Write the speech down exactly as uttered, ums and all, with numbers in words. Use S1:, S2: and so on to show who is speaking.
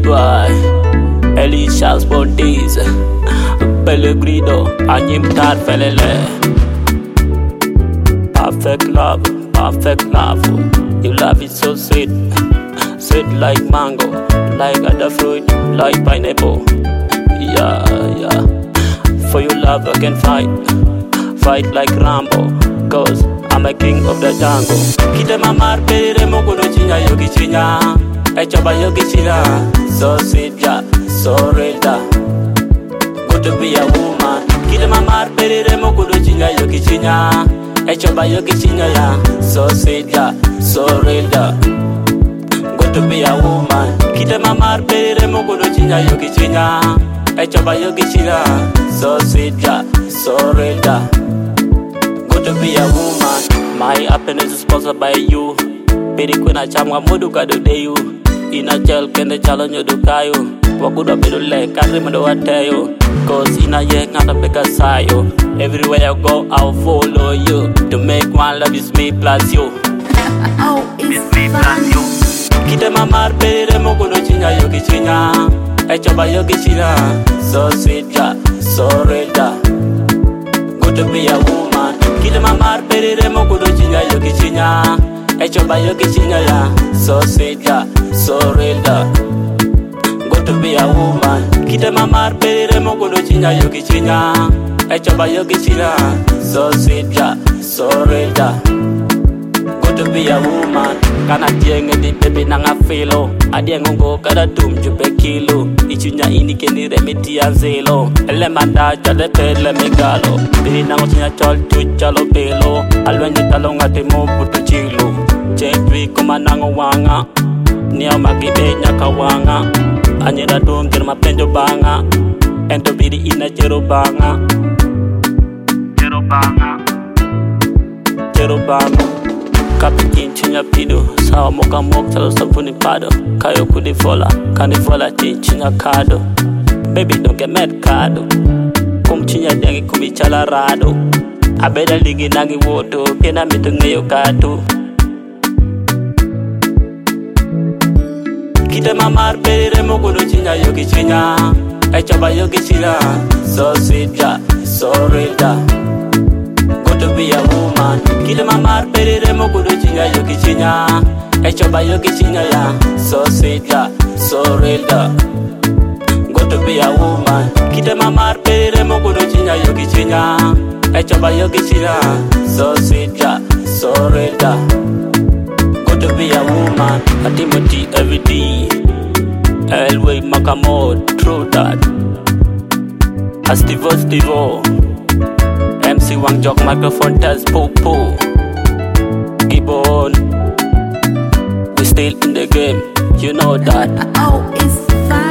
S1: boy, Elisha Spontis, Pellegrino, Anyim Tar Felele. Perfect love, perfect love. You love it so sweet, sweet like mango, like other fruit, like pineapple. Yeah, yeah. For your love I can fight, fight like Rambo, cause I'm a king of the jungle. Kita mamar perire mokudo chinya yogi chinya, echoba yogi chinya. So sweet ya, so real da. Good to be a woman. Kita mamar perire mokudo chinya yogi chinya, echoba yogi chinya ya. So sweet ya, so real da. Good to be a woman. Kita mamar perire mokudo chinya yogi chinya, echoba yogi chinya. So sweet ya, so real da. Good to be a woman. My happiness is sponsored by you. Piri kwena chamwa mudu kado deyu. Ina chel kende challenge do kayo. Wakuda bedo le kare mado wateyo. Cause ina ye ngata peka sayo. Everywhere I go I'll follow you. To make one love is me plus you.
S2: Oh, it's
S1: me plus you. Kite mamar perire mokudo chinya yogi chinya, echoba yogi chinya. So sweet ya, so real da. Good to be a woman. Kite mamar perire mokudo chinya yogi chinya, echoba yogi chinya ya. So sweet ya, so real da. Good to be a woman. Kite mamar perire mokudo chinya yogi chinya, echoba yogi chinya. So sweet ya, so real da. Good to be a woman. Kana tienge di baby nanga filo. Adiengo ngo kada tum jupe kilo. Ichunya ini keni remiti anzelo. Ele manda chale pele megalo. Biri nango chinya chol chuchalo pelo. Alwenye talo ngati mo puto chilo. Chetwi kuma nango wanga. Niya magibe nyaka wanga. Anyera dum kena mapenjo banga. Ento biri ina jero banga. Jero banga. Jero banga. Kapitin chinya pido, sawa moka mok chalo sabuni pado. Kayo kudi fola, kani fola chi chinya kado. Baby don't get mad kado. Kum chinya dengi kumi chala rado. Abeda ligi nangi woto, kena mitu ngeyo kado. Kita mamar perire mokudo chinya yogi chinya, echoba yogi chinya. So sweet ya, so real da. Good to be a woman. Kita mamar perire mokudo chinya yogi chinya, echoba yogi chinya ya. So sweet ya, so real da. Good to be a woman. Kita mamar perire mokudo chinya yogi chinya, echoba yogi chinya. So sweet ya, so real da. Good to be a woman. A Timothy every day. Elway Makamod, true that. A Stevo Stevo. M C Wang Jok microphone test po po. Keep on. We still in the game, you know that.
S2: Oh, it's fine.